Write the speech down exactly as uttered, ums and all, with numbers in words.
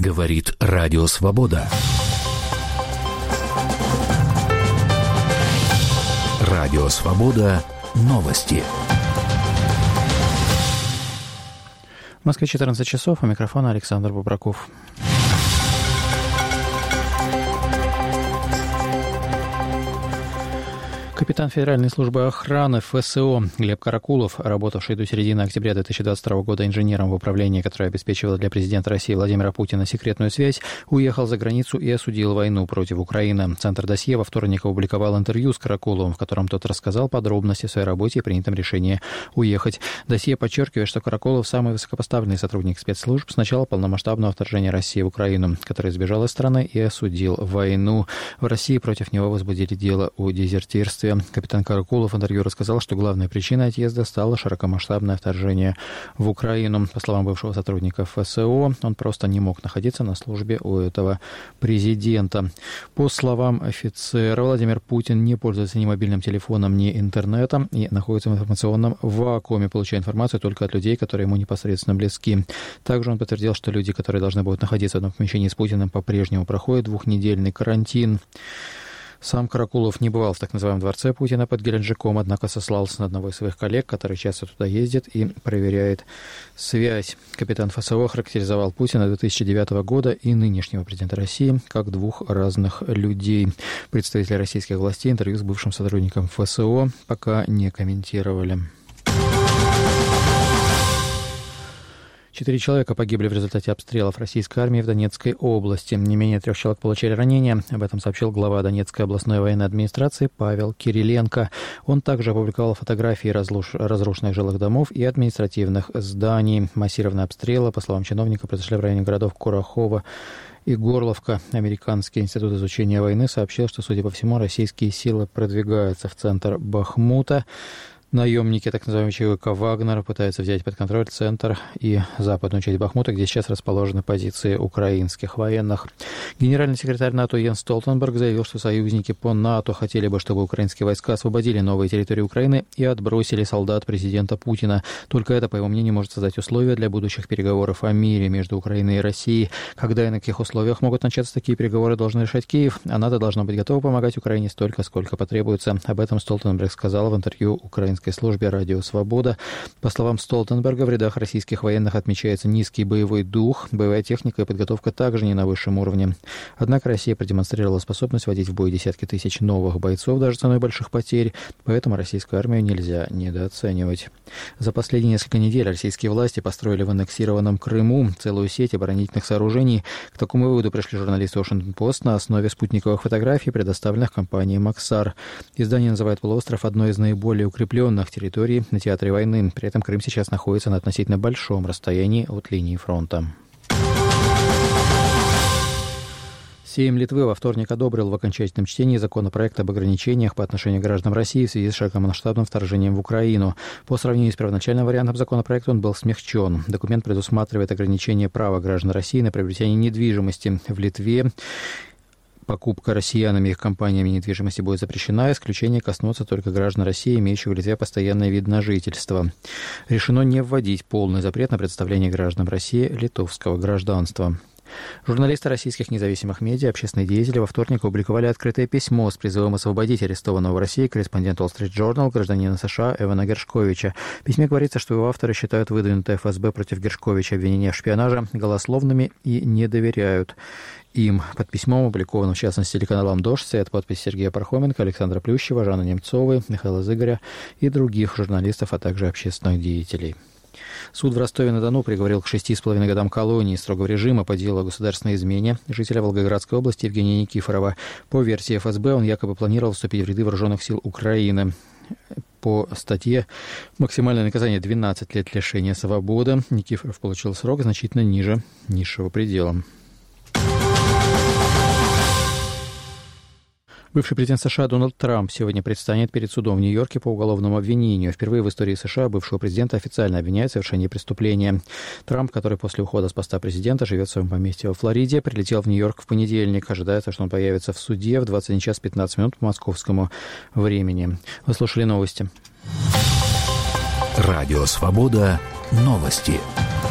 Говорит Радио Свобода. Радио Свобода. Новости. В Москве четырнадцать часов, у микрофона Александр Бубраков. Капитан Федеральной службы охраны ФСО Глеб Каракулов, работавший до середины октября две тысячи двадцать второго года инженером в управлении, которое обеспечивало для президента России Владимира Путина секретную связь, уехал за границу и осудил войну против Украины. Центр «Досье» во вторник опубликовал интервью с Каракуловым, в котором тот рассказал подробности о своей работе и принятом решении уехать. «Досье» подчеркивает, что Каракулов – самый высокопоставленный сотрудник спецслужб с начала полномасштабного вторжения России в Украину, который сбежал из страны и осудил войну. В России против него возбудили дело о дезертирстве. Капитан Каракулов в интервью рассказал, что главной причиной отъезда стало широкомасштабное вторжение в Украину. По словам бывшего сотрудника ФСО, он просто не мог находиться на службе у этого президента. По словам офицера, Владимир Путин не пользуется ни мобильным телефоном, ни интернетом и находится в информационном вакууме, получая информацию только от людей, которые ему непосредственно близки. Также он подтвердил, что люди, которые должны будут находиться в одном помещении с Путиным, по-прежнему проходят двухнедельный карантин. Сам Каракулов не бывал в так называемом дворце Путина под Геленджиком, однако сослался на одного из своих коллег, который часто туда ездит и проверяет связь. Капитан ФСО характеризовал Путина две тысячи девятого года и нынешнего президента России как двух разных людей. Представители российских властей интервью с бывшим сотрудником ФСО пока не комментировали. Четыре человека погибли в результате обстрелов российской армии в Донецкой области. Не менее трех человек получили ранения. Об этом сообщил глава Донецкой областной военной администрации Павел Кириленко. Он также опубликовал фотографии разруш... разрушенных жилых домов и административных зданий. Массированные обстрелы, по словам чиновника, произошли в районе городов Курахово и Горловка. Американский институт изучения войны сообщил, что, судя по всему, российские силы продвигаются в центр Бахмута. Наемники так называемого ЧВК «Вагнер» пытаются взять под контроль центр и западную часть Бахмута, где сейчас расположены позиции украинских военных. Генеральный секретарь НАТО Йенс Столтенберг заявил, что союзники по НАТО хотели бы, чтобы украинские войска освободили новые территории Украины и отбросили солдат президента Путина. Только это, по его мнению, может создать условия для будущих переговоров о мире между Украиной и Россией. Когда и на каких условиях могут начаться такие переговоры, должен решать Киев, а НАТО должно быть готово помогать Украине столько, сколько потребуется. Об этом Столтенберг сказал в интервью украинской службе «Радио Свобода». По словам Столтенберга, в рядах российских военных отмечается низкий боевой дух, боевая техника и подготовка также не на высшем уровне. Однако Россия продемонстрировала способность вводить в бой десятки тысяч новых бойцов, даже ценой больших потерь, поэтому российскую армию нельзя недооценивать. За последние несколько недель российские власти построили в аннексированном Крыму целую сеть оборонительных сооружений. К такому выводу пришли журналисты Washington Post на основе спутниковых фотографий, предоставленных компанией Максар. Издание называет полуостров одной из наиболее укрепленных территорий на театре войны. При этом Крым сейчас находится на относительно большом расстоянии от линии фронта. Сейм Литвы во вторник одобрил в окончательном чтении законопроект об ограничениях по отношению к гражданам России в связи с широкомасштабным вторжением в Украину. По сравнению с первоначальным вариантом законопроекта он был смягчен. Документ предусматривает ограничение права граждан России на приобретение недвижимости в Литве. Покупка россиянами и их компаниями недвижимости будет запрещена, исключение коснутся только граждан России, имеющих в Литве постоянный вид на жительство. Решено не вводить полный запрет на предоставление гражданам России литовского гражданства. Журналисты российских независимых медиа, общественные деятели во вторник опубликовали открытое письмо с призывом освободить арестованного в России корреспондента Wall Street Journal, гражданина США Эвана Гершковича. В письме говорится, что его авторы считают выдвинутые эф эс бэ против Гершковича обвинения в шпионаже голословными и не доверяют им. Под письмом, опубликованным в частности телеканалом «Дождь», стоят подписи Сергея Пархоменко, Александра Плющева, Жанны Немцовой, Михаила Зыгоря и других журналистов, а также общественных деятелей. Суд в Ростове-на-Дону приговорил к шести с половиной годам колонии строгого режима по делу о государственной измене жителя Волгоградской области Евгения Никифорова. По версии эф эс бэ, он якобы планировал вступить в ряды вооруженных сил Украины. По статье максимальное наказание двенадцать лет лишения свободы. Никифоров получил срок значительно ниже низшего предела. Бывший президент США Дональд Трамп сегодня предстанет перед судом в Нью-Йорке по уголовному обвинению. Впервые в истории США бывшего президента официально обвиняют в совершении преступления. Трамп, который после ухода с поста президента живет в своем поместье во Флориде, прилетел в Нью-Йорк в понедельник. Ожидается, что он появится в суде в двадцать один час пятнадцать минут по московскому времени. Вы слушали новости. Радио Свобода. Новости.